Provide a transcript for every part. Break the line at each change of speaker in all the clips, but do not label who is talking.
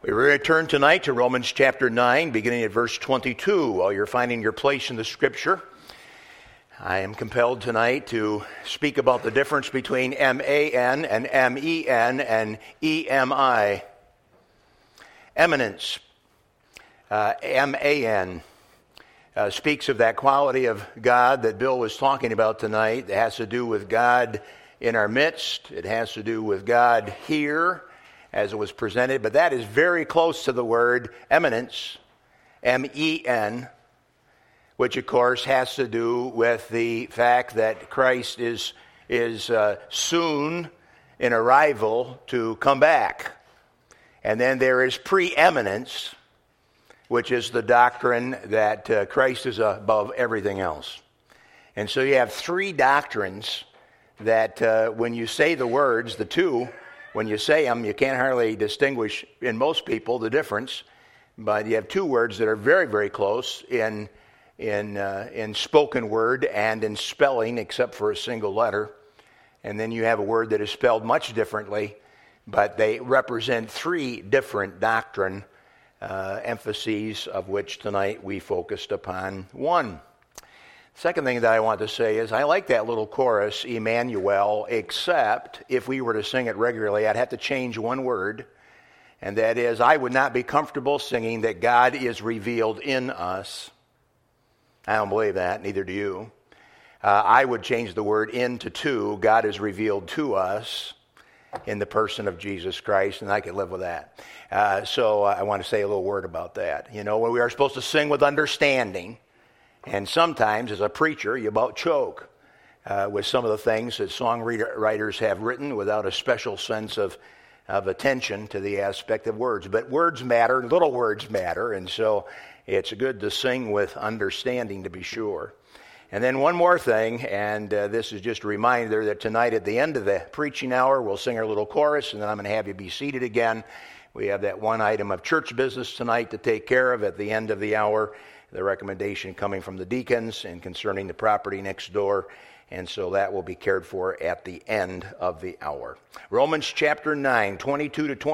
We return tonight to Romans chapter 9, beginning at verse 22. While you're finding your place in the Scripture, I am compelled tonight to speak about the difference between M-A-N and M-E-N and E-M-I. Eminence, M-A-N, speaks of that quality of God that Bill was talking about tonight. It has to do with God in our midst. It has to do with God here, as it was presented, but that is very close to the word eminence, M-E-N, which of course has to do with the fact that Christ is soon in arrival to come back. And then there is preeminence, which is the doctrine that Christ is above everything else. And so you have three doctrines that when you say the words, the two, when you say them, you can't hardly distinguish in most people the difference. But you have two words that are very, very close in spoken word and in spelling, except for a single letter. And then you have a word that is spelled much differently, but they represent three different doctrine emphases, of which tonight we focused upon one. Second thing that I want to say is I like that little chorus, Emmanuel, except if we were to sing it regularly, I'd have to change one word, and that is I would not be comfortable singing that God is revealed in us. I don't believe that, neither do you. I would change the word in to two. God is revealed to us in the person of Jesus Christ, and I could live with that. So I want to say a little word about that. You know, we are supposed to sing with understanding. And sometimes, as a preacher, you about choke with some of the things that songwriters have written without a special sense of attention to the aspect of words. But words matter, little words matter, and so it's good to sing with understanding, to be sure. And then one more thing, and this is just a reminder that tonight at the end of the preaching hour, we'll sing our little chorus, and then I'm going to have you be seated again. We have that one item of church business tonight to take care of at the end of the hour. The recommendation coming from the deacons and concerning the property next door, and so that will be cared for at the end of the hour. Romans chapter 9, 22 to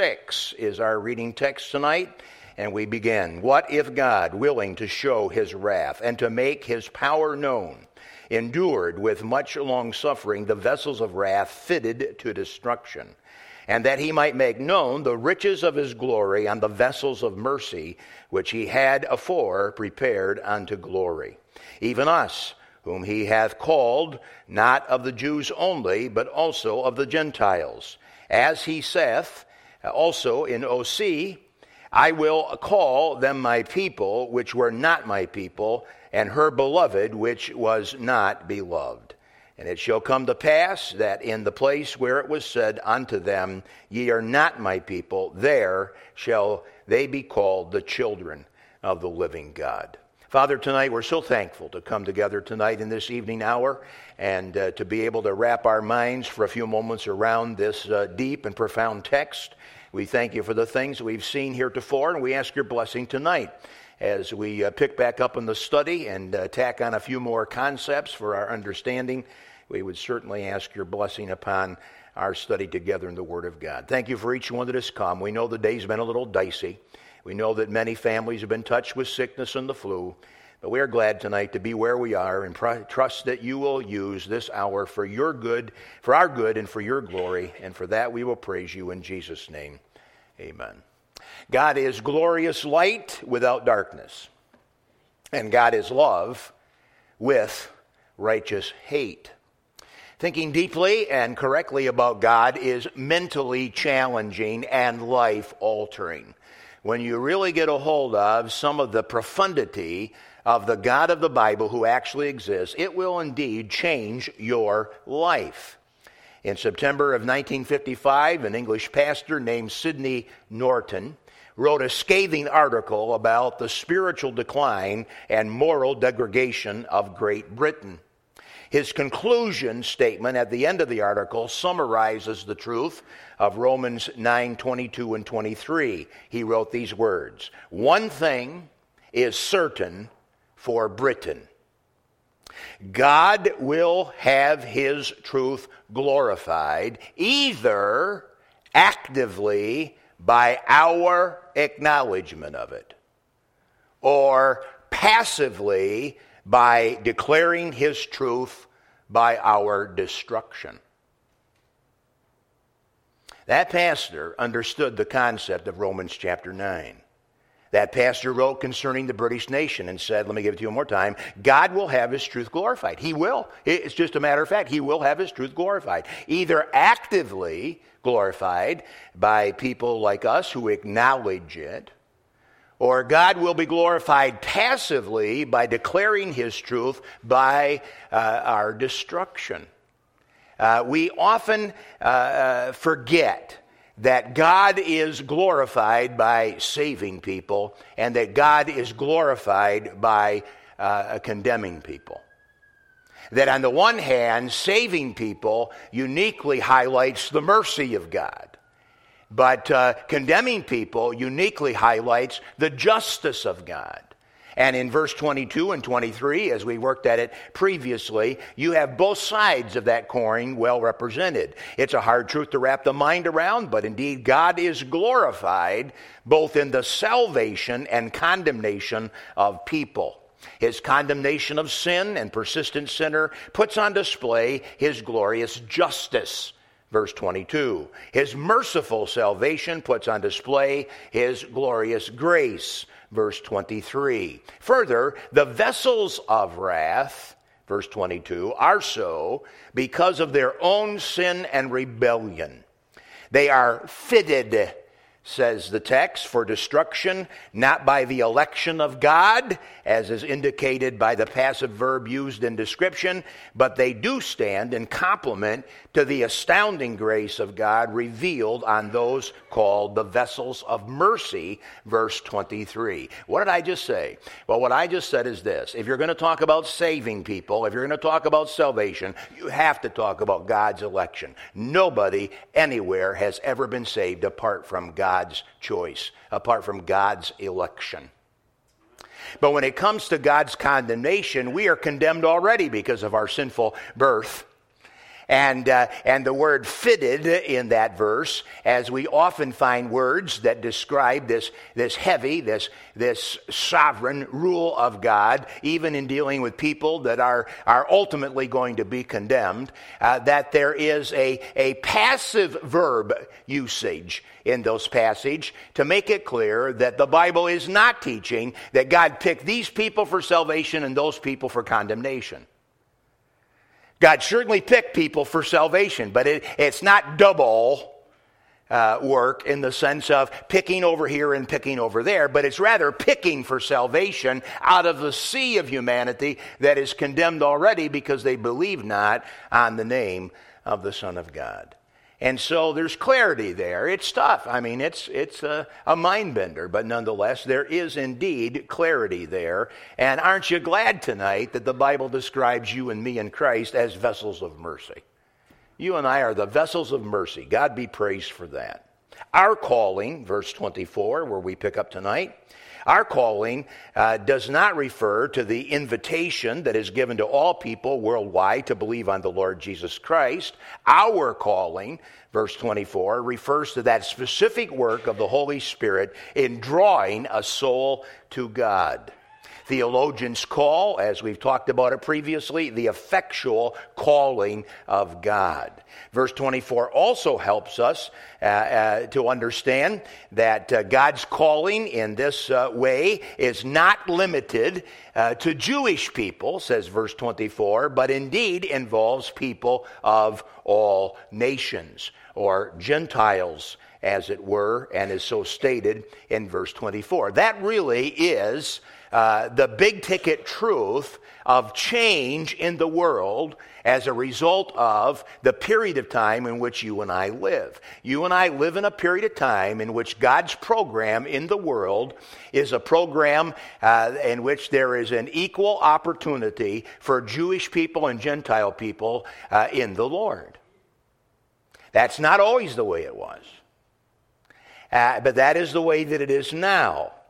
26 is our reading text tonight, and we begin. What if God, willing to show his wrath and to make his power known, endured with much long-suffering the vessels of wrath fitted to destruction, and that he might make known the riches of his glory on the vessels of mercy, which he had afore prepared unto glory. Even us, whom he hath called, not of the Jews only, but also of the Gentiles. As he saith also in O.C., I will call them my people, which were not my people, and her beloved, which was not beloved. And it shall come to pass that in the place where it was said unto them, Ye are not my people, there shall they be called the children of the living God. Father, tonight we're so thankful to come together tonight in this evening hour and to be able to wrap our minds for a few moments around this deep and profound text. We thank you for the things we've seen heretofore, and we ask your blessing tonight as we pick back up in the study and tack on a few more concepts for our understanding. We would certainly ask your blessing upon our study together in the Word of God. Thank you for each one that has come. We know the day's been a little dicey. We know that many families have been touched with sickness and the flu. But we are glad tonight to be where we are and trust that you will use this hour for your good, for our good and for your glory. And for that we will praise you in Jesus' name. Amen. God is glorious light without darkness. And God is love with righteous hate. Thinking deeply and correctly about God is mentally challenging and life-altering. When you really get a hold of some of the profundity of the God of the Bible who actually exists, it will indeed change your life. In September of 1955, an English pastor named Sidney Norton wrote a scathing article about the spiritual decline and moral degradation of Great Britain. His conclusion statement at the end of the article summarizes the truth of Romans 9, 22 and 23. He wrote these words, One thing is certain for Britain. God will have his truth glorified either actively by our acknowledgement of it, or passively by declaring his truth by our destruction. That pastor understood the concept of Romans chapter 9. That pastor wrote concerning the British nation and said, let me give it to you one more time, God will have his truth glorified. He will. It's just a matter of fact. He will have his truth glorified. Either actively glorified by people like us who acknowledge it, or God will be glorified passively by declaring his truth by our destruction. We often forget that God is glorified by saving people and that God is glorified by condemning people. That on the one hand, saving people uniquely highlights the mercy of God. But condemning people uniquely highlights the justice of God. And in verse 22 and 23, as we worked at it previously, you have both sides of that coin well represented. It's a hard truth to wrap the mind around, but indeed God is glorified both in the salvation and condemnation of people. His condemnation of sin and persistent sinner puts on display his glorious justice. Verse 22, his merciful salvation puts on display his glorious grace. Verse 23. Further, the vessels of wrath, verse 22, are so because of their own sin and rebellion. They are fitted, says the text, for destruction, not by the election of God, as is indicated by the passive verb used in description, but they do stand in complement to the astounding grace of God revealed on those called the vessels of mercy, verse 23. What did I just say? Well, what I just said is this. If you're going to talk about saving people, if you're going to talk about salvation, you have to talk about God's election. Nobody anywhere has ever been saved apart from God's choice, apart from God's election. But when it comes to God's condemnation, we are condemned already because of our sinful birth. And the word fitted in that verse, as we often find words that describe this heavy, this sovereign rule of God, even in dealing with people that are ultimately going to be condemned, that there is a passive verb usage in those passages to make it clear that the Bible is not teaching that God picked these people for salvation and those people for condemnation. God certainly picked people for salvation, but it's not double work in the sense of picking over here and picking over there, but it's rather picking for salvation out of the sea of humanity that is condemned already because they believe not on the name of the Son of God. And so there's clarity there. It's tough. I mean, it's a mind bender, but nonetheless, there is indeed clarity there. And aren't you glad tonight that the Bible describes you and me in Christ as vessels of mercy? You and I are the vessels of mercy. God be praised for that. Our calling, verse 24, where we pick up tonight, our calling does not refer to the invitation that is given to all people worldwide to believe on the Lord Jesus Christ. Our calling, verse 24, refers to that specific work of the Holy Spirit in drawing a soul to God. Theologians call, as we've talked about it previously, the effectual calling of God. Verse 24 also helps us to understand that God's calling in this way is not limited to Jewish people, says verse 24, but indeed involves people of all nations, or Gentiles, as it were, and is so stated in verse 24. That really is the big ticket truth of change in the world as a result of the period of time in which you and I live. You and I live in a period of time in which God's program in the world is a program in which there is an equal opportunity for Jewish people and Gentile people in the Lord. That's not always the way it was. But that is the way that it is now.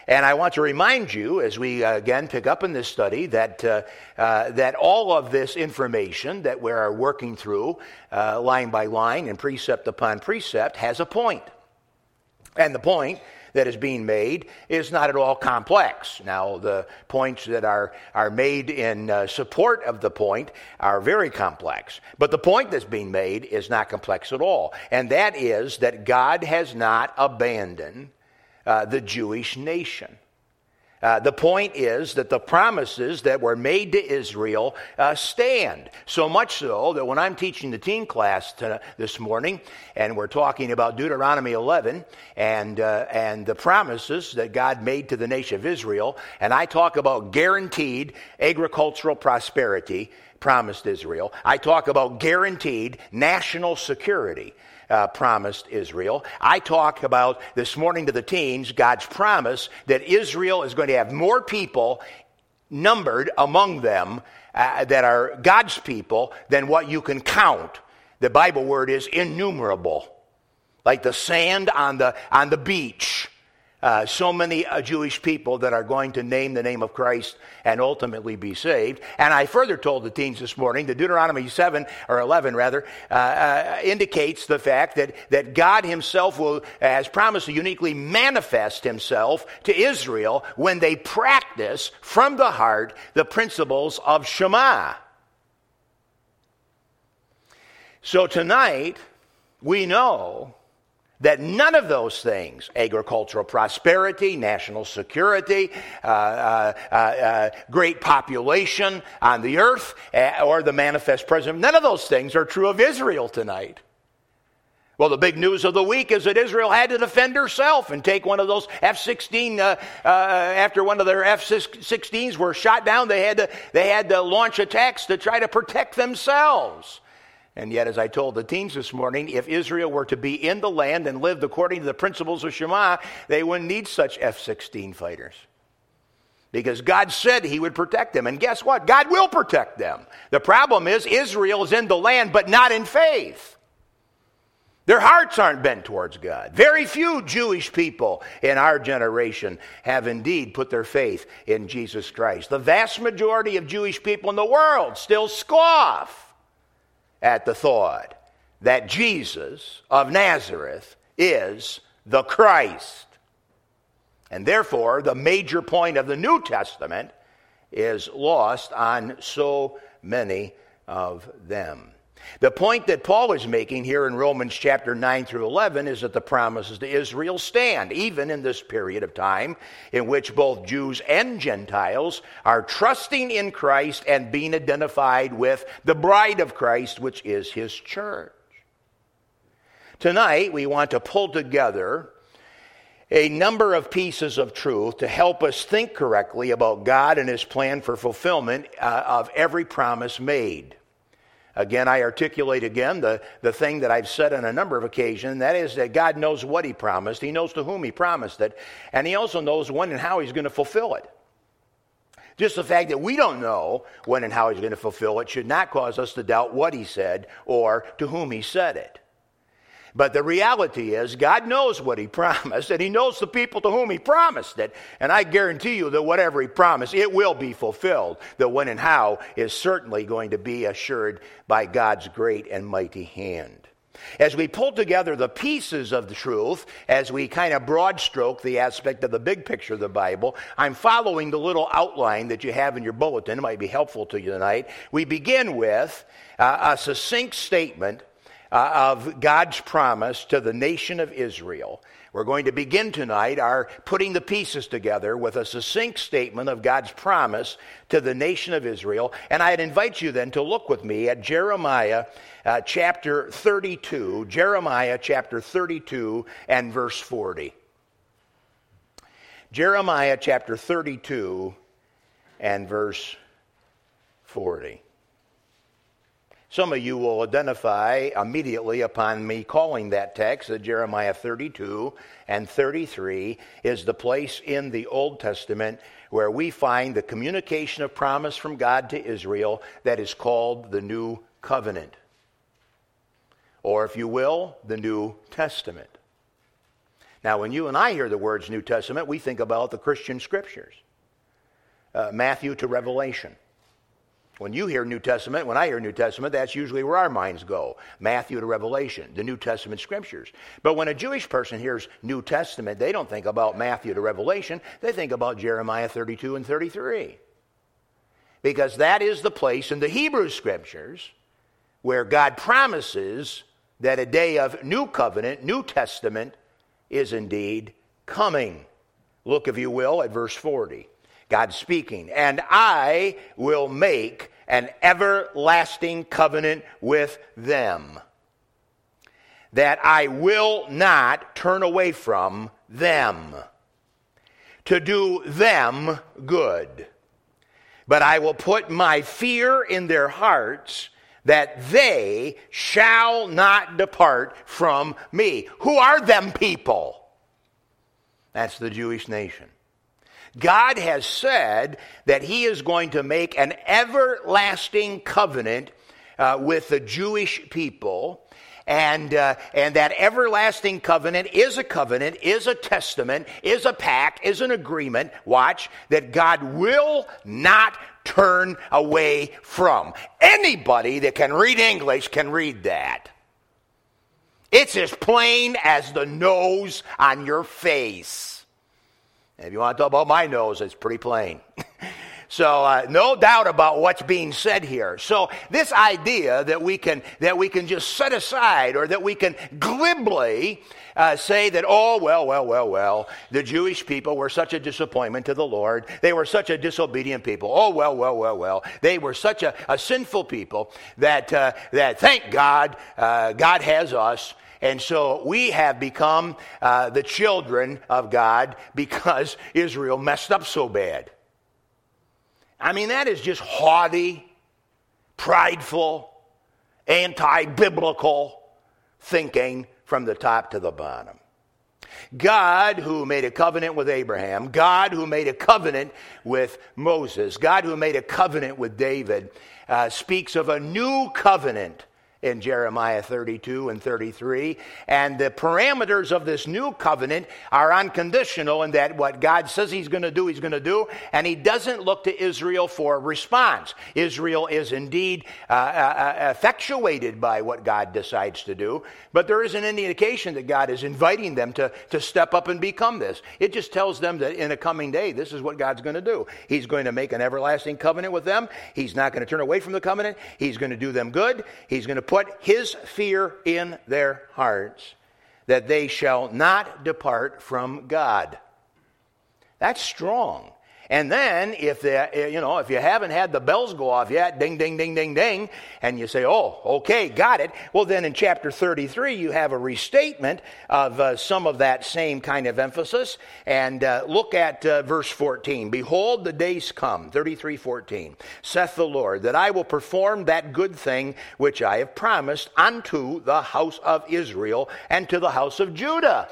And I want to remind you, as we again pick up in this study, that all of this information that we are working through, line by line and precept upon precept, has a point. And the point that is being made is not at all complex. Now, the points that are made in support of the point are very complex. But the point that's being made is not complex at all. And that is that God has not abandoned the Jewish nation. The point is that the promises that were made to Israel stand. So much so that when I'm teaching the teen class this morning, and we're talking about Deuteronomy 11 and the promises that God made to the nation of Israel, and I talk about guaranteed agricultural prosperity promised Israel, I talk about guaranteed national security promised Israel. I talk about this morning to the teens, God's promise that Israel is going to have more people numbered among them that are God's people than what you can count. The Bible word is innumerable, like the sand on the beach. So many Jewish people that are going to name the name of Christ and ultimately be saved. And I further told the teens this morning that Deuteronomy 7, or 11 rather, indicates the fact that God himself has promised to uniquely manifest himself to Israel when they practice from the heart the principles of Shema. So tonight, we know that none of those things, agricultural prosperity, national security, great population on the earth, or the manifest presence, none of those things are true of Israel tonight. Well, the big news of the week is that Israel had to defend herself and take one of those F-16, after one of their F-16s were shot down, they had to launch attacks to try to protect themselves. And yet, as I told the teens this morning, if Israel were to be in the land and lived according to the principles of Shema, they wouldn't need such F-16 fighters. Because God said he would protect them. And guess what? God will protect them. The problem is Israel is in the land, but not in faith. Their hearts aren't bent towards God. Very few Jewish people in our generation have indeed put their faith in Jesus Christ. The vast majority of Jewish people in the world still scoff at the thought that Jesus of Nazareth is the Christ. And therefore, the major point of the New Testament is lost on so many of them. The point that Paul is making here in Romans chapter 9 through 11 is that the promises to Israel stand, even in this period of time in which both Jews and Gentiles are trusting in Christ and being identified with the bride of Christ, which is his church. Tonight, we want to pull together a number of pieces of truth to help us think correctly about God and his plan for fulfillment of every promise made. Again, I articulate again the thing that I've said on a number of occasions, and that is that God knows what he promised. He knows to whom he promised it, and he also knows when and how he's going to fulfill it. Just the fact that we don't know when and how he's going to fulfill it should not cause us to doubt what he said or to whom he said it. But the reality is God knows what he promised, and he knows the people to whom he promised it. And I guarantee you that whatever he promised, it will be fulfilled. The when and how is certainly going to be assured by God's great and mighty hand. As we pull together the pieces of the truth, as we kind of broad stroke the aspect of the big picture of the Bible, I'm following the little outline that you have in your bulletin. It might be helpful to you tonight. We begin with a succinct statement of God's promise to the nation of Israel. We're going to begin tonight our putting the pieces together with a succinct statement of God's promise to the nation of Israel. And I'd invite you then to look with me at Jeremiah chapter 32, Jeremiah chapter 32 and verse 40. Jeremiah chapter 32 and verse 40. Some of you will identify immediately upon me calling that text that Jeremiah 32 and 33 is the place in the Old Testament where we find the communication of promise from God to Israel that is called the New Covenant, or if you will, the New Testament. Now, when you and I hear the words New Testament, we think about the Christian scriptures, Matthew to Revelation. When you hear New Testament, when I hear New Testament, that's usually where our minds go. Matthew to Revelation, the New Testament scriptures. But when a Jewish person hears New Testament, they don't think about Matthew to Revelation. They think about Jeremiah 32 and 33. Because that is the place in the Hebrew scriptures where God promises that a day of new covenant, New Testament, is indeed coming. Look, if you will, at verse 40. God speaking, and I will make an everlasting covenant with them, that I will not turn away from them, to do them good. But I will put my fear in their hearts, that they shall not depart from me. Who are them people? That's the Jewish nation. God has said that he is going to make an everlasting covenant with the Jewish people. And that everlasting covenant, is a testament, is a pact, is an agreement, watch, that God will not turn away from. Anybody that can read English can read that. It's as plain as the nose on your face. If you want to talk about my nose, it's pretty plain. So no doubt about what's being said here. So this idea that we can just set aside, or that we can glibly say that, oh, well, the Jewish people were such a disappointment to the Lord. They were such a disobedient people. Oh, well. They were such a sinful people that thank God, God has us. And so we have become the children of God because Israel messed up so bad. I mean, that is just haughty, prideful, anti-biblical thinking from the top to the bottom. God, who made a covenant with Abraham, God who made a covenant with Moses, God who made a covenant with David, speaks of a new covenant in Jeremiah 32 and 33. And the parameters of this new covenant are unconditional in that what God says he's going to do, he's going to do. And he doesn't look to Israel for a response. Israel is indeed effectuated by what God decides to do. But there isn't any indication that God is inviting them to step up and become this. It just tells them that in a coming day, this is what God's going to do. He's going to make an everlasting covenant with them. He's not going to turn away from the covenant. He's going to do them good. He's going to put his fear in their hearts, that they shall not depart from God. That's strong. And then if you haven't had the bells go off yet, ding, ding, ding, ding, ding, and you say, oh, okay, got it. Well, then in chapter 33, you have a restatement of some of that same kind of emphasis. And look at verse 14. Behold, the days come, 33:14, saith the Lord, that I will perform that good thing which I have promised unto the house of Israel and to the house of Judah.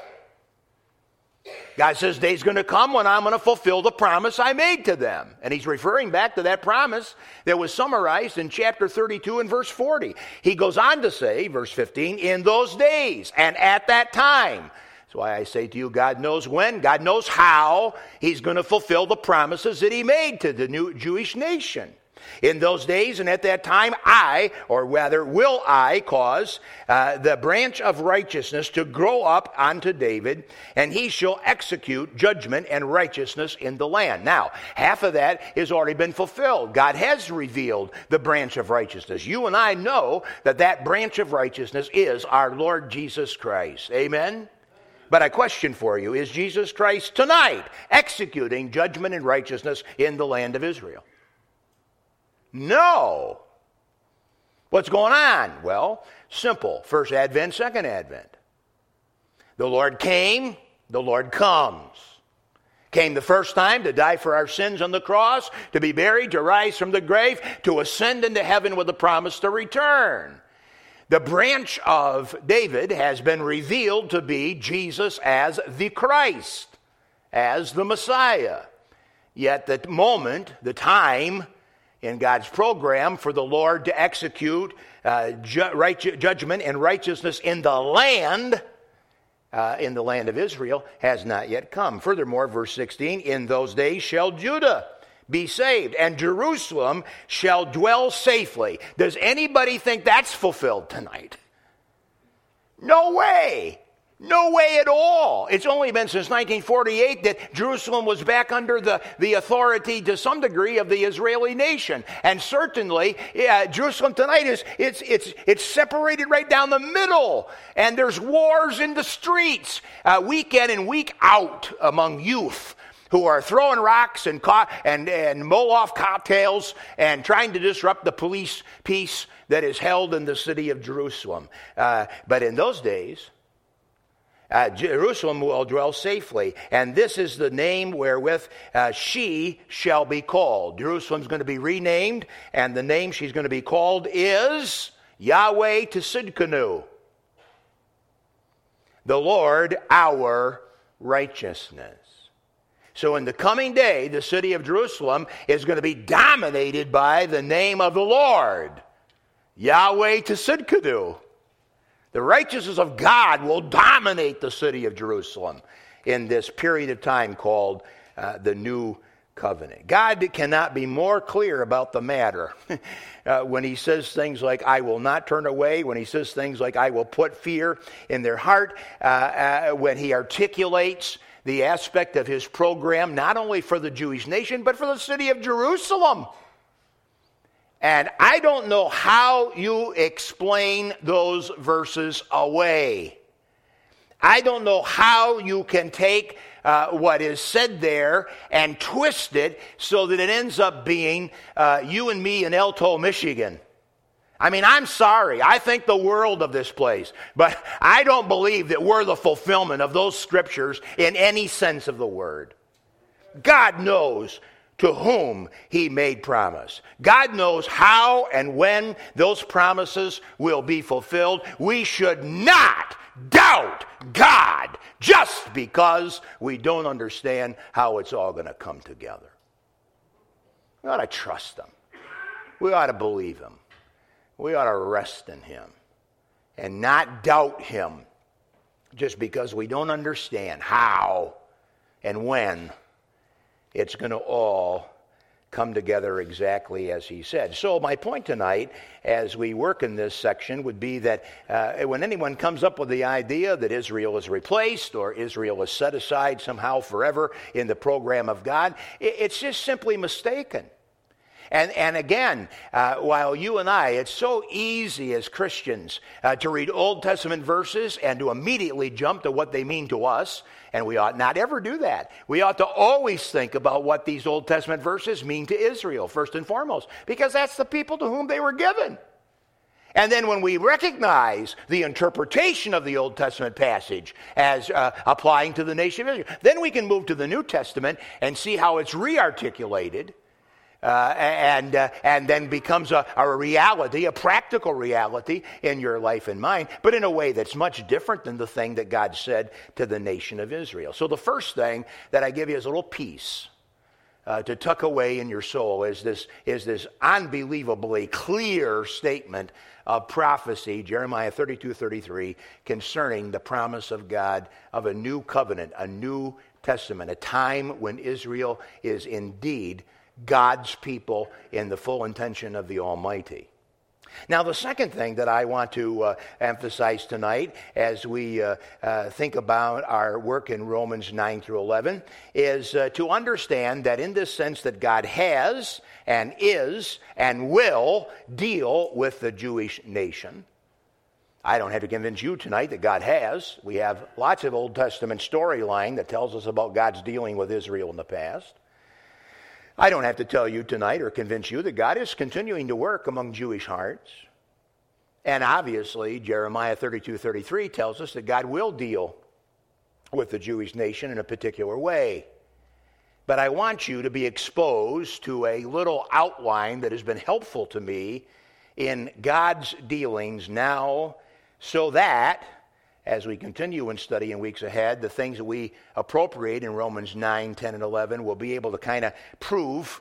God says day's going to come when I'm going to fulfill the promise I made to them. And he's referring back to that promise that was summarized in chapter 32 and verse 40. He goes on to say, verse 15, in those days and at that time. That's why I say to you, God knows when, God knows how he's going to fulfill the promises that he made to the new Jewish nation. In those days and at that time, will I cause the branch of righteousness to grow up unto David, and he shall execute judgment and righteousness in the land. Now, half of that has already been fulfilled. God has revealed the branch of righteousness. You and I know that branch of righteousness is our Lord Jesus Christ. Amen? But a question for you, is Jesus Christ tonight executing judgment and righteousness in the land of Israel? No. What's going on? Well, simple. First Advent, second Advent. The Lord came, the Lord comes. Came the first time to die for our sins on the cross, to be buried, to rise from the grave, to ascend into heaven with the promise to return. The branch of David has been revealed to be Jesus as the Christ, as the Messiah. Yet the moment, the time in God's program for the Lord to execute judgment and righteousness in the land in the land of Israel has not yet come. Furthermore, verse 16, in those days shall Judah be saved, and Jerusalem shall dwell safely. Does anybody think that's fulfilled tonight? No way. No way at all. It's only been since 1948 that Jerusalem was back under the authority to some degree of the Israeli nation. And certainly, Jerusalem tonight it's separated right down the middle. And there's wars in the streets, week in and week out among youth who are throwing rocks and Moloch cocktails and trying to disrupt the police peace that is held in the city of Jerusalem. But in those days, Jerusalem will dwell safely, and this is the name wherewith she shall be called. Jerusalem's going to be renamed, and the name she's going to be called is Yahweh Tsidkenu, the Lord our righteousness. So in the coming day, the city of Jerusalem is going to be dominated by the name of the Lord, Yahweh Tsidkenu. The righteousness of God will dominate the city of Jerusalem in this period of time called the New Covenant. God cannot be more clear about the matter when he says things like, I will not turn away, when he says things like, I will put fear in their heart, when he articulates the aspect of his program, not only for the Jewish nation, but for the city of Jerusalem. And I don't know how you explain those verses away. I don't know how you can take what is said there and twist it so that it ends up being you and me in Elto, Michigan. I mean, I'm sorry. I think the world of this place. But I don't believe that we're the fulfillment of those scriptures in any sense of the word. God knows to whom he made promise. God knows how and when those promises will be fulfilled. We should not doubt God just because we don't understand how it's all going to come together. We ought to trust him. We ought to believe him. We ought to rest in him and not doubt him just because we don't understand how and when it's going to all come together exactly as he said. So my point tonight, as we work in this section, would be that when anyone comes up with the idea that Israel is replaced or Israel is set aside somehow forever in the program of God, it's just simply mistaken. And again, while you and I, it's so easy as Christians to read Old Testament verses and to immediately jump to what they mean to us, and we ought not ever do that. We ought to always think about what these Old Testament verses mean to Israel, first and foremost, because that's the people to whom they were given. And then when we recognize the interpretation of the Old Testament passage as applying to the nation of Israel, then we can move to the New Testament and see how it's re-articulated and then becomes a reality, a practical reality in your life and mine, but in a way that's much different than the thing that God said to the nation of Israel. So the first thing that I give you is a little peace to tuck away in your soul is this unbelievably clear statement of prophecy, Jeremiah 32:33, concerning the promise of God of a new covenant, a new testament, a time when Israel is indeed God's people in the full intention of the Almighty. Now, the second thing that I want to emphasize tonight as we think about our work in Romans 9 through 11 is to understand that in this sense that God has and is and will deal with the Jewish nation. I don't have to convince you tonight that God has. We have lots of Old Testament storyline that tells us about God's dealing with Israel in the past. I don't have to tell you tonight or convince you that God is continuing to work among Jewish hearts. And obviously, Jeremiah 32:33 tells us that God will deal with the Jewish nation in a particular way. But I want you to be exposed to a little outline that has been helpful to me in God's dealings now, so that as we continue in study in weeks ahead, the things that we appropriate in Romans 9, 10, and 11 will be able to kind of prove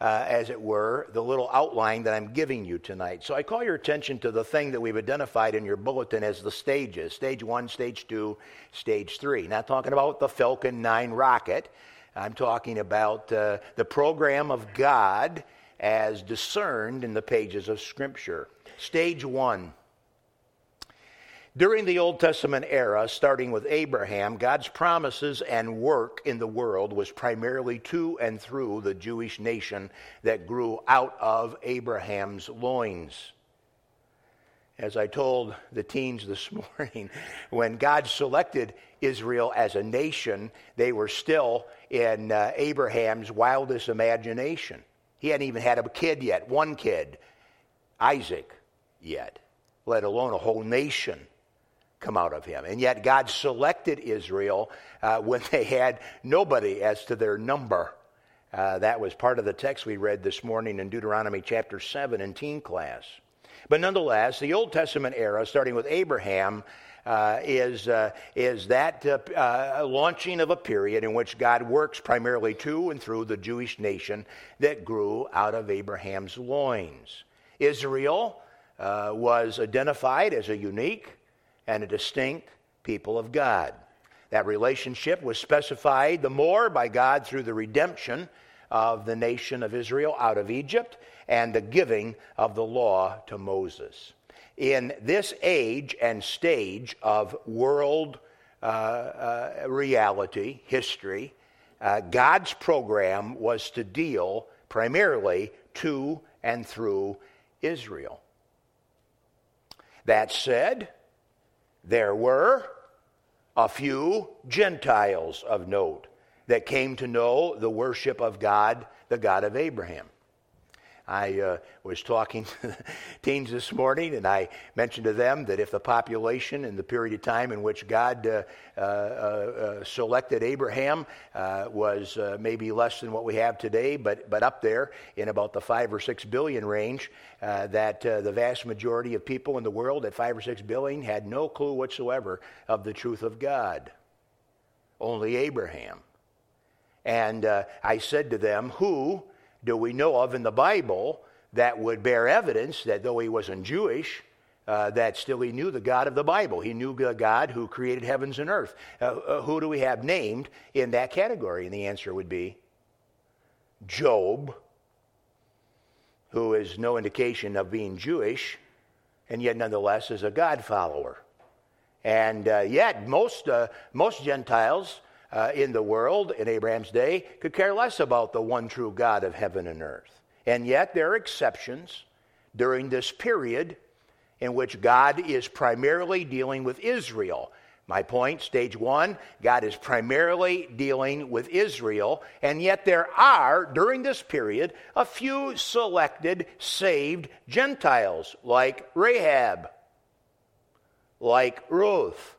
as it were, the little outline that I'm giving you tonight. So I call your attention to the thing that we've identified in your bulletin as the stages. Stage 1, Stage 2, Stage 3. Not talking about the Falcon 9 rocket. I'm talking about the program of God as discerned in the pages of Scripture. Stage 1. During the Old Testament era, starting with Abraham, God's promises and work in the world was primarily to and through the Jewish nation that grew out of Abraham's loins. As I told the teens this morning, when God selected Israel as a nation, they were still in Abraham's wildest imagination. He hadn't even had a kid yet, one kid, Isaac, yet, let alone a whole nation come out of him. And yet God selected Israel when they had nobody as to their number. That was part of the text we read this morning in Deuteronomy chapter 7 in teen class. But nonetheless, the Old Testament era, starting with Abraham, is that launching of a period in which God works primarily to and through the Jewish nation that grew out of Abraham's loins. Israel was identified as a unique and a distinct people of God. That relationship was specified the more by God through the redemption of the nation of Israel out of Egypt and the giving of the law to Moses. In this age and stage of world reality, history, God's program was to deal primarily to and through Israel. That said, there were a few Gentiles of note that came to know the worship of God, the God of Abraham. I was talking to the teens this morning, and I mentioned to them that if the population in the period of time in which God selected Abraham was maybe less than what we have today, but up there in about the 5 or 6 billion range, that the vast majority of people in the world at 5 or 6 billion had no clue whatsoever of the truth of God. Only Abraham. And I said to them, who do we know of in the Bible that would bear evidence that though he wasn't Jewish, that still he knew the God of the Bible? He knew the God who created heavens and earth. Who do we have named in that category? And the answer would be Job, who is no indication of being Jewish, and yet nonetheless is a God follower. And yet most Gentiles in the world in Abraham's day could care less about the one true God of heaven and earth. And yet there are exceptions during this period in which God is primarily dealing with Israel. My point, stage 1, God is primarily dealing with Israel, and yet there are, during this period, a few selected, saved Gentiles, like Rahab, like Ruth,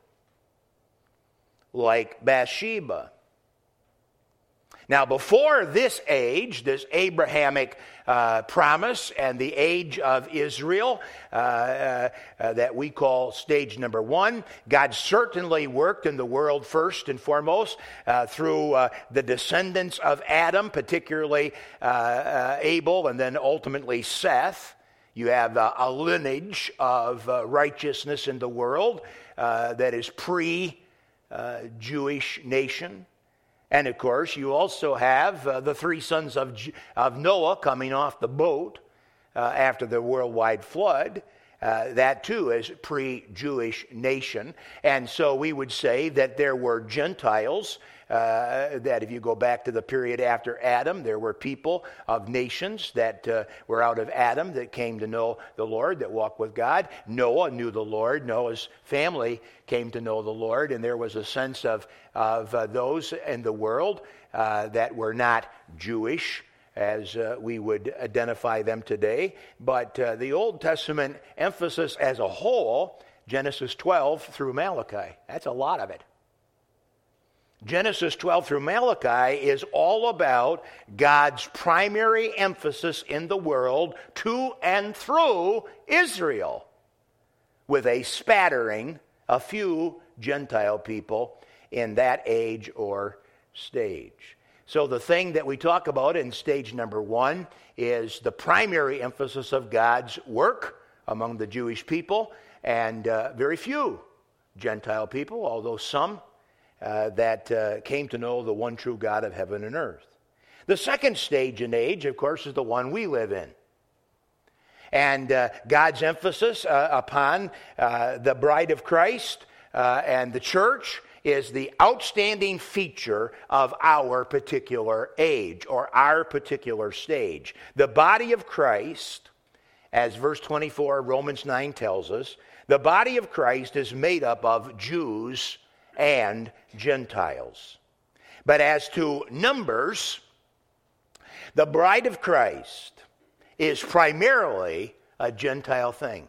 like Bathsheba. Now, before this age, this Abrahamic promise and the age of Israel that we call stage number 1, God certainly worked in the world first and foremost through the descendants of Adam, particularly Abel and then ultimately Seth. You have a lineage of righteousness in the world that is pre-Jewish nation. And of course, you also have the 3 sons of Noah coming off the boat after the worldwide flood. That too is pre-Jewish nation. And so we would say that there were Gentiles, that if you go back to the period after Adam, there were people of nations that were out of Adam that came to know the Lord, that walked with God. Noah knew the Lord. Noah's family came to know the Lord, and there was a sense of those in the world that were not Jewish, as we would identify them today. But the Old Testament emphasis as a whole, Genesis 12 through Malachi, that's a lot of it. Genesis 12 through Malachi is all about God's primary emphasis in the world to and through Israel, with a spattering, a few Gentile people in that age or stage. So the thing that we talk about in stage number 1 is the primary emphasis of God's work among the Jewish people, and very few Gentile people, although some that came to know the one true God of heaven and earth. The second stage and age, of course, is the one we live in. And God's emphasis upon the bride of Christ and the church is the outstanding feature of our particular age or our particular stage. The body of Christ, as verse 24 Romans 9 tells us, the body of Christ is made up of Jews and Gentiles. But as to numbers, the bride of Christ is primarily a Gentile thing.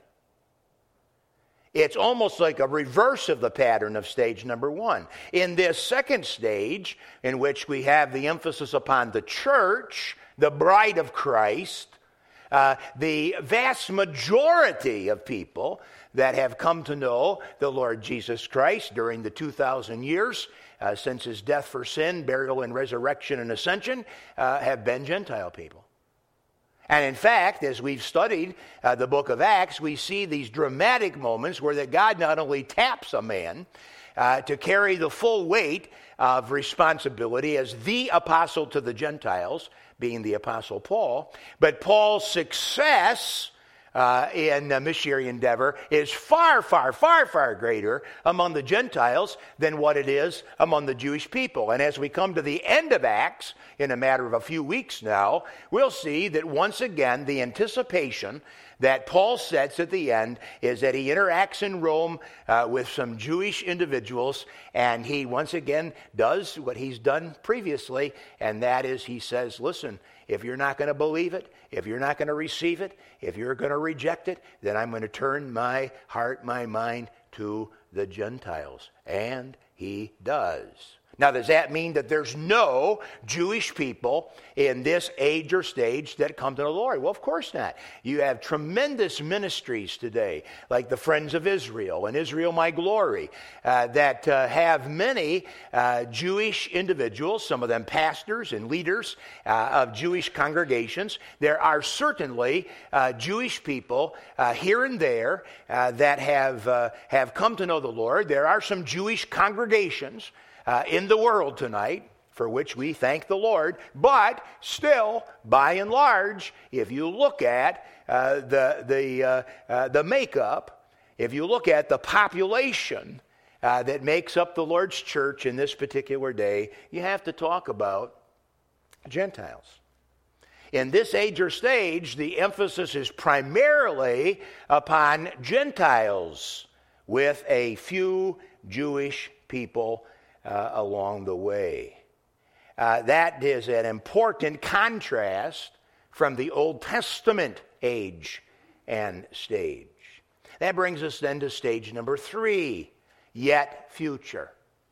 It's almost like a reverse of the pattern of stage number 1. In this second stage, in which we have the emphasis upon the church, the bride of Christ, the vast majority of people that have come to know the Lord Jesus Christ during the 2,000 years since his death for sin, burial and resurrection and ascension have been Gentile people. And in fact, as we've studied the book of Acts, we see these dramatic moments where that God not only taps a man to carry the full weight of responsibility as the apostle to the Gentiles, being the apostle Paul, but Paul's success in missionary endeavor is far, far, far, far greater among the Gentiles than what it is among the Jewish people. And as we come to the end of Acts, in a matter of a few weeks now, we'll see that once again the anticipation that Paul sets at the end is that he interacts in Rome with some Jewish individuals, and he once again does what he's done previously, and that is he says, listen, if you're not going to believe it, if you're not going to receive it, if you're going to reject it, then I'm going to turn my heart, my mind to the Gentiles. And he does. Now, does that mean that there's no Jewish people in this age or stage that come to the Lord? Well, of course not. You have tremendous ministries today, like the Friends of Israel and Israel My Glory, that have many Jewish individuals, some of them pastors and leaders of Jewish congregations. There are certainly Jewish people here and there that have come to know the Lord. There are some Jewish congregations in the world tonight, for which we thank the Lord, but still, by and large, if you look at the makeup, if you look at the population that makes up the Lord's church in this particular day, you have to talk about Gentiles. In this age or stage, the emphasis is primarily upon Gentiles, with a few Jewish people along the way. That is an important contrast from the Old Testament age and stage. That brings us then to stage number 3, yet future.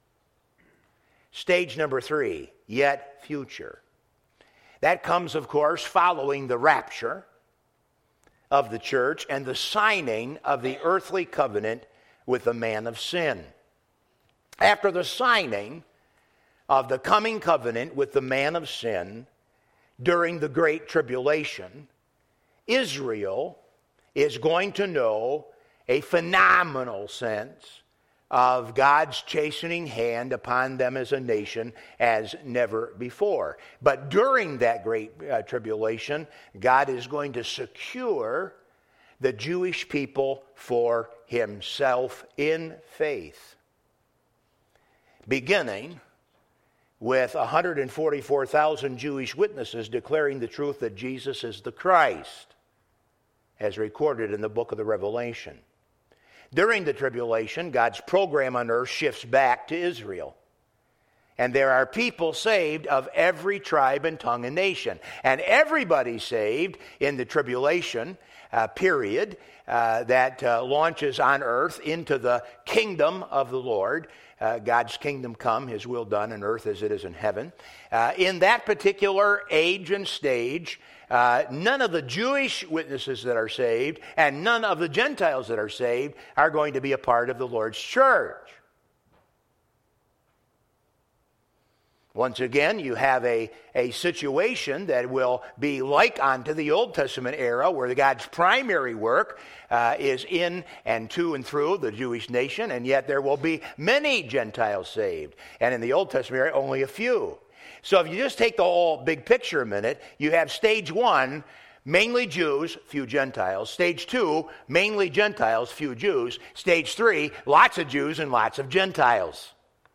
Stage number 3, yet future. That comes, of course, following the rapture of the church and the signing of the earthly covenant with the man of sin. After the signing of the coming covenant with the man of sin during the Great Tribulation, Israel is going to know a phenomenal sense of God's chastening hand upon them as a nation as never before. But during that Great Tribulation, God is going to secure the Jewish people for himself in faith, beginning with 144,000 Jewish witnesses declaring the truth that Jesus is the Christ, as recorded in the book of the Revelation. During the tribulation, God's program on earth shifts back to Israel. And there are people saved of every tribe and tongue and nation. And everybody saved in the tribulation period that launches on earth into the kingdom of the Lord. God's kingdom come, his will done on earth as it is in heaven. In that particular age and stage, none of the Jewish witnesses that are saved and none of the Gentiles that are saved are going to be a part of the Lord's church. Once again, you have a situation that will be like unto the Old Testament era, where God's primary work is in and to and through the Jewish nation, and yet there will be many Gentiles saved. And in the Old Testament era, only a few. So if you just take the whole big picture a minute, you have stage one, mainly Jews, few Gentiles. Stage two, mainly Gentiles, few Jews. Stage three, lots of Jews and lots of Gentiles.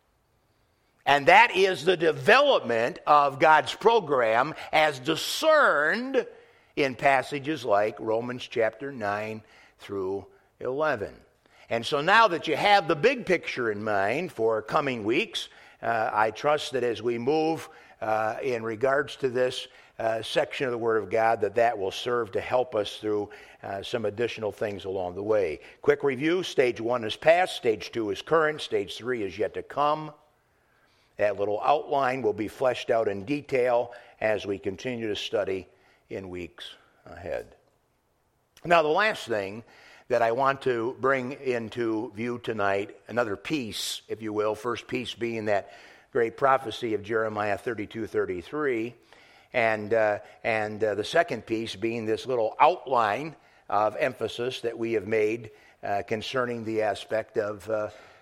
And that is the development of God's program as discerned in passages like Romans chapter 9 through 11. And so now that you have the big picture in mind for coming weeks, I trust that as we move in regards to this section of the Word of God, that will serve to help us through some additional things along the way. Quick review: stage one is past, stage two is current, stage three is yet to come. That little outline will be fleshed out in detail as we continue to study in weeks ahead. Now, the last thing that I want to bring into view tonight, another piece, if you will, first piece being that great prophecy of Jeremiah 32:33, and the second piece being this little outline of emphasis that we have made concerning the aspect of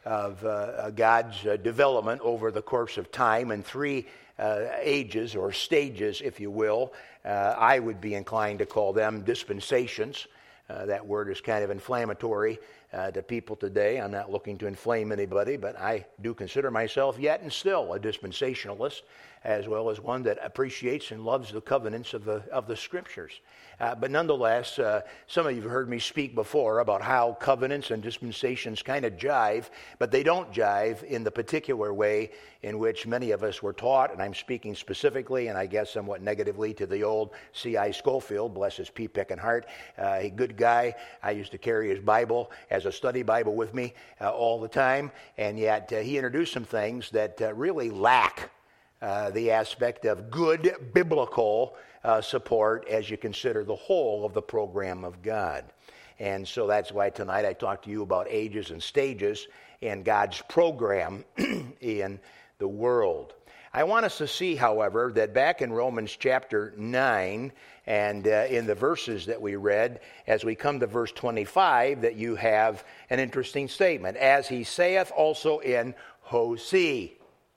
God's development over the course of time in three ages or stages, if you will. I would be inclined to call them dispensations. That word is kind of inflammatory to people today. I'm not looking to inflame anybody, but I do consider myself yet and still a dispensationalist, as well as one that appreciates and loves the covenants of the Scriptures. But nonetheless, some of you have heard me speak before about how covenants and dispensations kind of jive, but they don't jive in the particular way in which many of us were taught, and I'm speaking specifically, and I guess somewhat negatively, to the old C.I. Scofield, bless his pea-picking heart, a good guy. I used to carry his Bible as a study Bible with me all the time, and yet he introduced some things that really lack the aspect of good biblical support as you consider the whole of the program of God. And so that's why tonight I talk to you about ages and stages in God's program in the world. I want us to see, however, that back in Romans chapter 9 and in the verses that we read, as we come to verse 25, that you have an interesting statement. As he saith also in Hosea.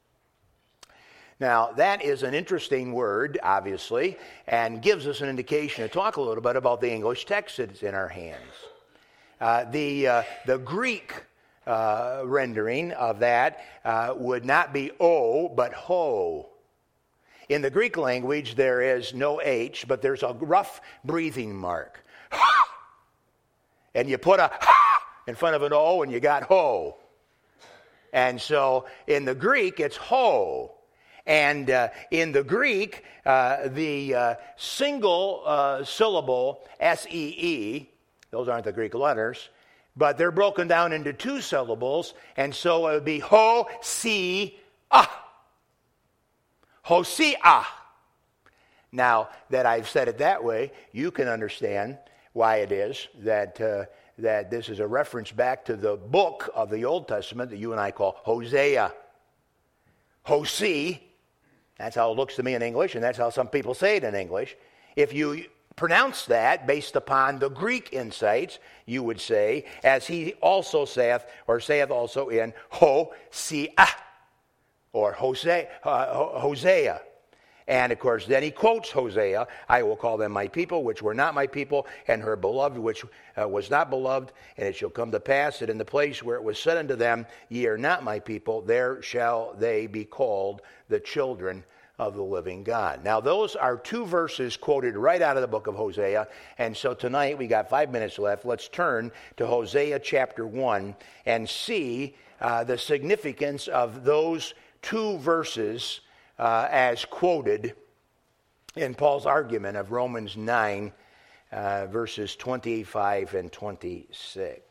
Now, that is an interesting word, obviously, and gives us an indication to talk a little bit about the English text that's in our hands. The Greek rendering of that would not be O, but Ho. In the Greek language, there is no H, but there's a rough breathing mark. And you put a in front of an O, and you got Ho. And so, in the Greek, it's Ho. And in the Greek, the single syllable S-E-E, those aren't the Greek letters, but they're broken down into two syllables, and so it would be Ho-se-ah. Hosea. Now that I've said it that way, you can understand why it is that this is a reference back to the book of the Old Testament that you and I call Hosea. Hosea. That's how it looks to me in English, and that's how some people say it in English. If you pronounce that based upon the Greek insights, you would say, as he also saith, or saith also in Hosea, or Hosea. And, of course, then he quotes Hosea, I will call them my people, which were not my people, and her beloved, which was not beloved. And it shall come to pass that in the place where it was said unto them, ye are not my people, there shall they be called the children of the living God. Now, those are two verses quoted right out of the book of Hosea. And so tonight, we got 5 minutes left. Let's turn to Hosea chapter 1 and see the significance of those two verses as quoted in Paul's argument of Romans 9, verses 25 and 26.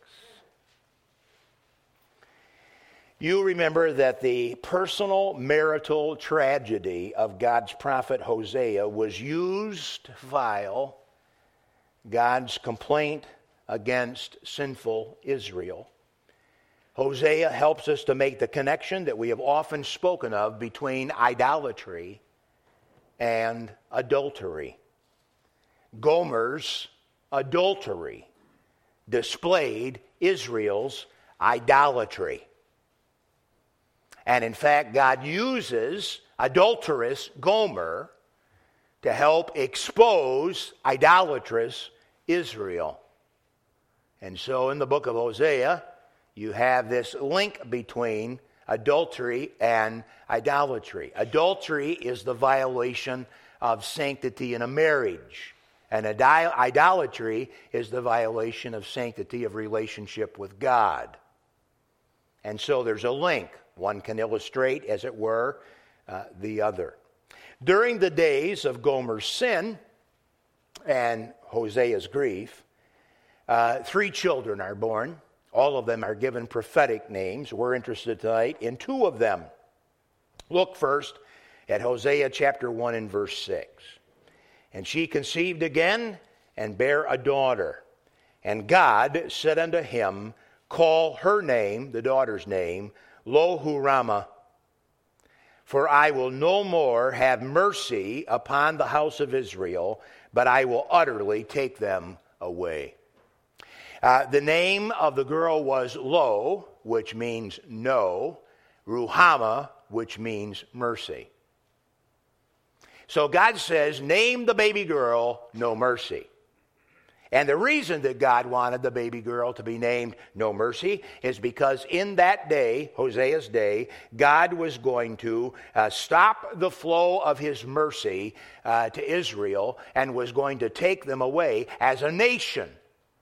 You remember that the personal marital tragedy of God's prophet Hosea was used to file God's complaint against sinful Israel. Hosea helps us to make the connection that we have often spoken of between idolatry and adultery. Gomer's adultery displayed Israel's idolatry. And in fact, God uses adulterous Gomer to help expose idolatrous Israel. And so in the book of Hosea, you have this link between adultery and idolatry. Adultery is the violation of sanctity in a marriage. And idolatry is the violation of sanctity of relationship with God. And so there's a link. One can illustrate, as it were, the other. During the days of Gomer's sin and Hosea's grief, 3 children are born. All of them are given prophetic names. We're interested tonight in 2 of them. Look first at Hosea chapter 1 and verse 6. And she conceived again and bare a daughter. And God said unto him, call her name, the daughter's name, Lo-hu-ramah. For I will no more have mercy upon the house of Israel, but I will utterly take them away. The name of the girl was Lo, which means no, Ruhamah, which means mercy. So God says, name the baby girl No Mercy. And the reason that God wanted the baby girl to be named No Mercy is because in that day, Hosea's day, God was going to stop the flow of his mercy to Israel and was going to take them away as a nation.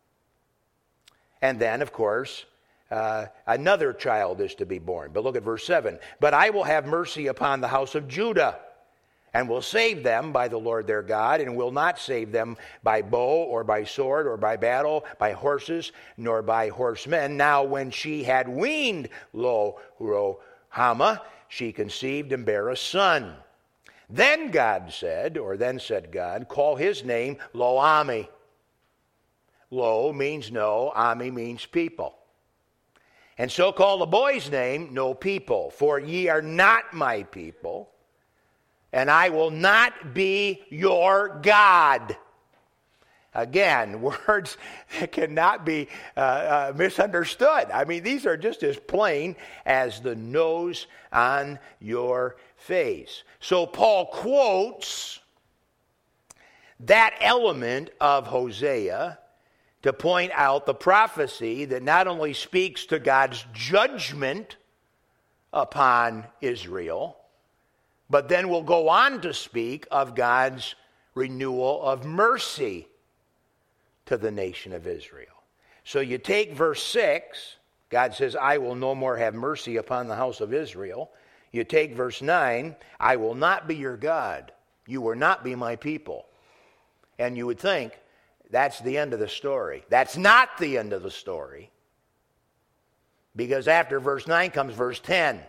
And then, of course, another child is to be born. But look at verse 7. But I will have mercy upon the house of Judah, and will save them by the Lord their God, and will not save them by bow or by sword or by battle, by horses, nor by horsemen. Now when she had weaned Lo-hu-ramah, she conceived and bare a son. Then said God, call his name Lo-ammi. Lo means no, Ami means people. And so call the boy's name No People, for ye are not my people, and I will not be your God. Again, words that cannot be misunderstood. I mean, these are just as plain as the nose on your face. So Paul quotes that element of Hosea to point out the prophecy that not only speaks to God's judgment upon Israel, but then will go on to speak of God's renewal of mercy to the nation of Israel. So you take verse 6, God says, I will no more have mercy upon the house of Israel. You take verse 9, I will not be your God. You will not be my people. And you would think, that's the end of the story. That's not the end of the story. Because after verse 9 comes verse 10.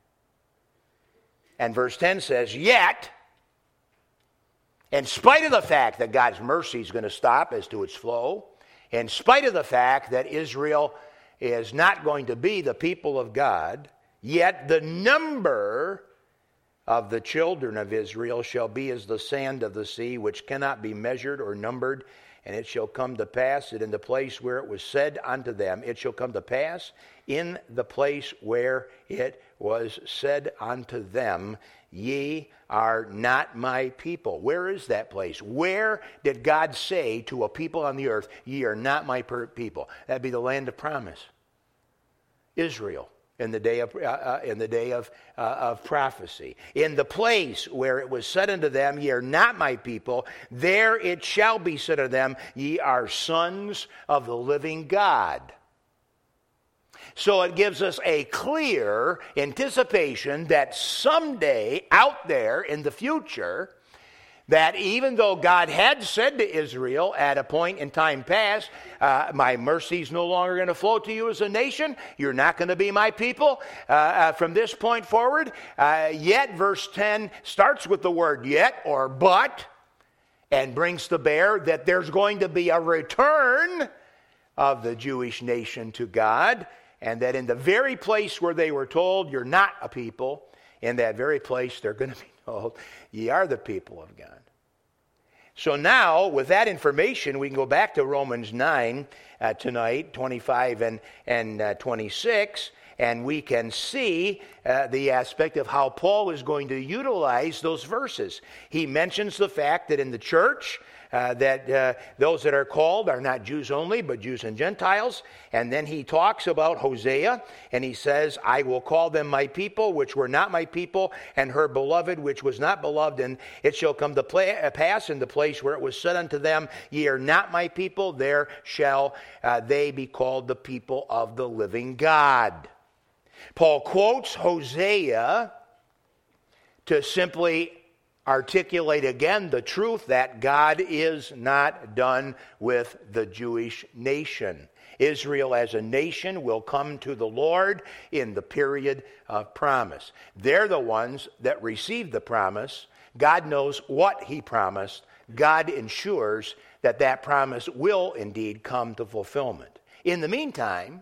And verse 10 says, yet, in spite of the fact that God's mercy is going to stop as to its flow, in spite of the fact that Israel is not going to be the people of God, yet the number of the children of Israel shall be as the sand of the sea, which cannot be measured or numbered. And it shall come to pass that in the place where it was said unto them, it shall come to pass in the place where it was said unto them, ye are not my people. Where is that place? Where did God say to a people on the earth, ye are not my people? That'd be the land of promise. Israel. In the day of prophecy. In the place where it was said unto them, ye are not my people, there it shall be said unto them, ye are sons of the living God. So it gives us a clear anticipation that someday out there in the future, that even though God had said to Israel at a point in time past, my mercy is no longer going to flow to you as a nation, you're not going to be my people from this point forward, yet verse 10 starts with the word yet or but, and brings to bear that there's going to be a return of the Jewish nation to God, and that in the very place where they were told, you're not a people, in that very place they're going to be told, ye are the people of God. So now, with that information, we can go back to Romans 9 tonight, 25 and 26, and we can see the aspect of how Paul is going to utilize those verses. He mentions the fact that in the church, that those that are called are not Jews only, but Jews and Gentiles. And then he talks about Hosea, and he says, I will call them my people, which were not my people, and her beloved, which was not beloved. And it shall come to pass in the place where it was said unto them, ye are not my people, there shall they be called the people of the living God. Paul quotes Hosea to simply articulate again the truth that God is not done with the Jewish nation. Israel as a nation will come to the Lord in the period of promise. They're the ones that receive the promise. God knows what he promised. God ensures that that promise will indeed come to fulfillment. In the meantime,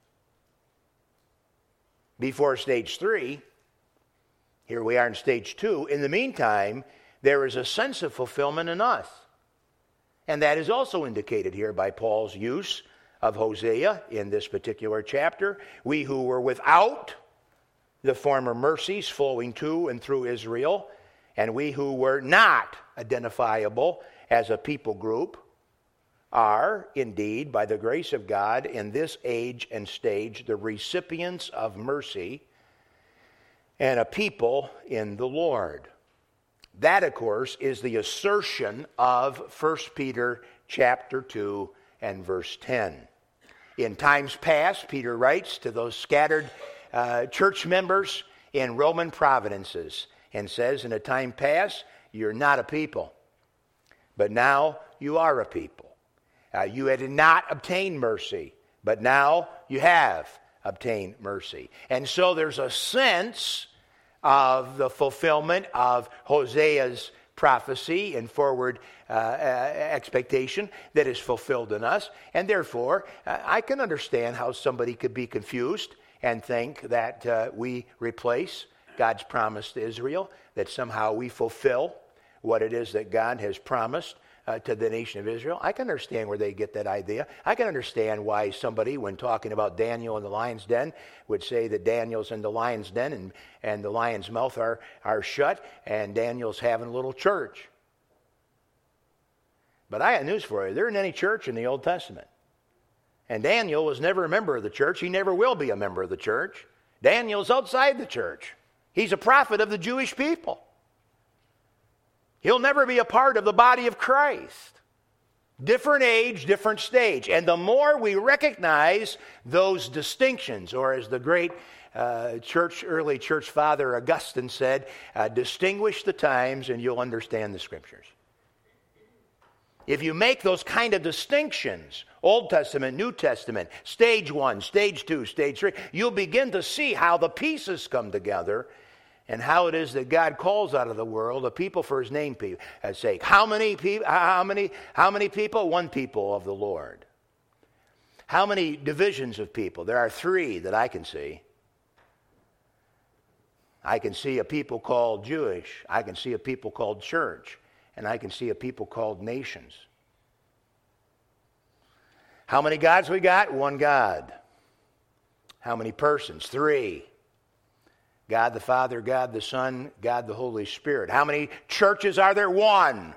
before stage 3, here we are in stage 2. In the meantime, there is a sense of fulfillment in us. And that is also indicated here by Paul's use of Hosea in this particular chapter. We who were without the former mercies flowing to and through Israel, and we who were not identifiable as a people group, are indeed, by the grace of God, in this age and stage, the recipients of mercy and a people in the Lord. That, of course, is the assertion of 1 Peter chapter 2 and verse 10. In times past, Peter writes to those scattered church members in Roman provinces and says, in a time past, you're not a people, but now you are a people. You had not obtained mercy, but now you have obtained mercy. And so there's a sense of the fulfillment of Hosea's prophecy and forward expectation that is fulfilled in us. And therefore, I can understand how somebody could be confused and think that we replace God's promise to Israel, that somehow we fulfill what it is that God has promised to the nation of Israel. I can understand where they get that idea. I can understand why somebody, when talking about Daniel in the lion's den, would say that Daniel's in the lion's den and the lion's mouth are shut and Daniel's having a little church. But I got news for you. There isn't any church in the Old Testament. And Daniel was never a member of the church. He never will be a member of the church. Daniel's outside the church. He's a prophet of the Jewish people. He'll never be a part of the body of Christ. Different age, different stage. And the more we recognize those distinctions, or as the great early church father Augustine said, distinguish the times and you'll understand the Scriptures. If you make those kind of distinctions, Old Testament, New Testament, stage 1, stage 2, stage 3, you'll begin to see how the pieces come together and how it is that God calls out of the world a people for his name's sake. How many people? One people of the Lord. How many divisions of people? There are 3 that I can see. I can see a people called Jewish. I can see a people called church. And I can see a people called nations. How many gods we got? 1 God. How many persons? 3. God the Father, God the Son, God the Holy Spirit. How many churches are there? 1.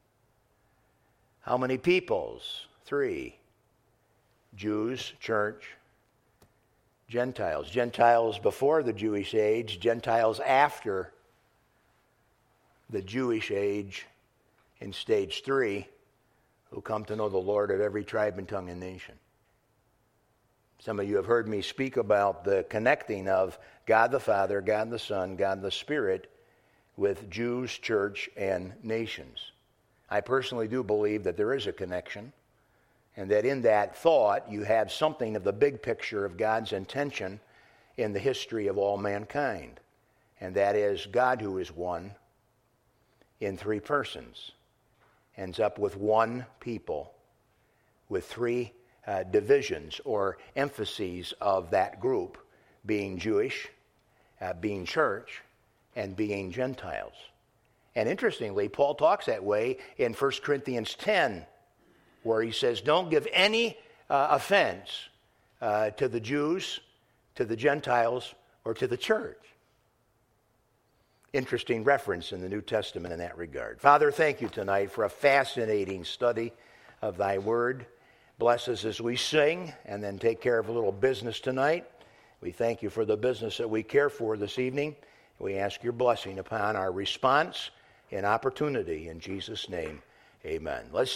How many peoples? 3. Jews, church, Gentiles. Gentiles before the Jewish age, Gentiles after the Jewish age in stage 3, who come to know the Lord of every tribe and tongue and nation. Some of you have heard me speak about the connecting of God the Father, God the Son, God the Spirit with Jews, church, and nations. I personally do believe that there is a connection, and that in that thought you have something of the big picture of God's intention in the history of all mankind. And that is God, who is one in 3 persons, ends up with 1 people with 3 divisions or emphases of that group, being Jewish, being church, and being Gentiles. And interestingly, Paul talks that way in 1 Corinthians 10, where he says, don't give any offense to the Jews, to the Gentiles, or to the church. Interesting reference in the New Testament in that regard. Father, thank you tonight for a fascinating study of thy word. Bless us as we sing and then take care of a little business tonight. We thank you for the business that we care for this evening. We ask your blessing upon our response and opportunity. In Jesus' name, amen. Let's